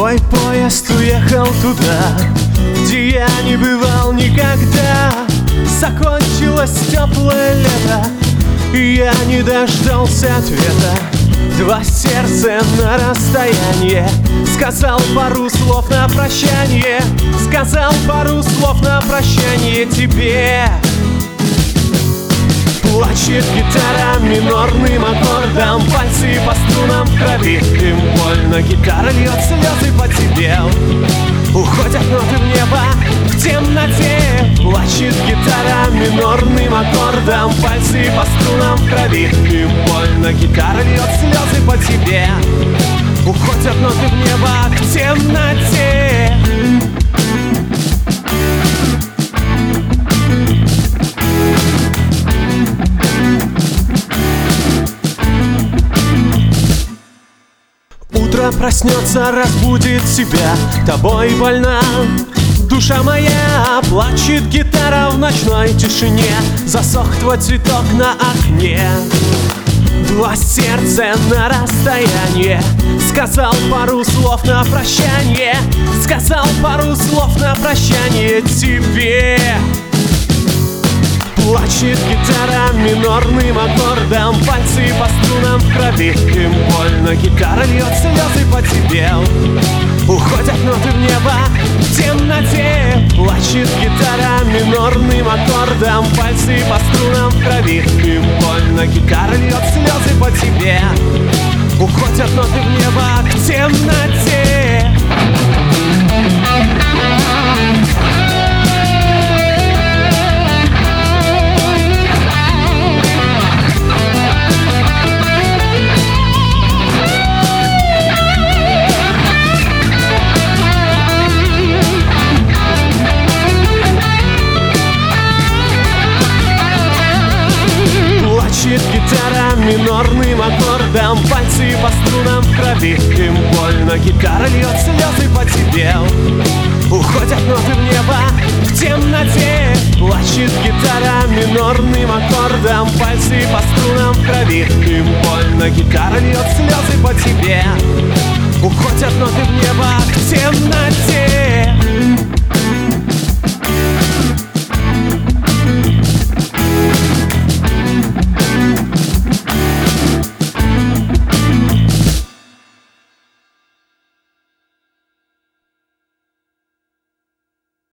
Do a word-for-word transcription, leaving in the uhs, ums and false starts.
Твой поезд уехал туда, где я не бывал никогда. Закончилось теплое лето, и я не дождался ответа. Два сердца на расстоянии. Сказал пару слов на прощание, сказал пару слов на прощание тебе. Плачет гитара минорным аккордом, пальцы по струнам в крови. Им больно, гитара льет слезы по тебе. Уходят ноты в небо, в темноте. Плачет гитара минорным аккордом, пальцы по струнам в крови. Им больно, гитара льет слезы по тебе. Уходят ноты в небо, к темноте. Утро проснется, разбудит тебя, тобой больна душа моя. Плачет гитара в ночной тишине, засох твой цветок на окне. Два сердца на расстоянии. Сказал пару слов на прощание, сказал пару слов на прощание тебе. Плачет гитара минорным аккордом, пальцы по струнам в крови. Им больно, гитара льет слезы по тебе. Уходят ноты в небо, в темноте. Плачет гитара минорным аккордом, пальцы по струнам в крови. Им больно, гитара льет слезы по тебе. Уходят ноты в небо, к темноте. Плачет гитара минорным аккордом, пальцы по струнам в крови. Им больно, гитара льет слезы по тебе. Уходят ноты в небо, в темноте. Плачет гитара минорным аккордом, пальцы по струнам в крови. Им больно, гитара льет слезы по тебе. Уходят ноты в небо, к темноте.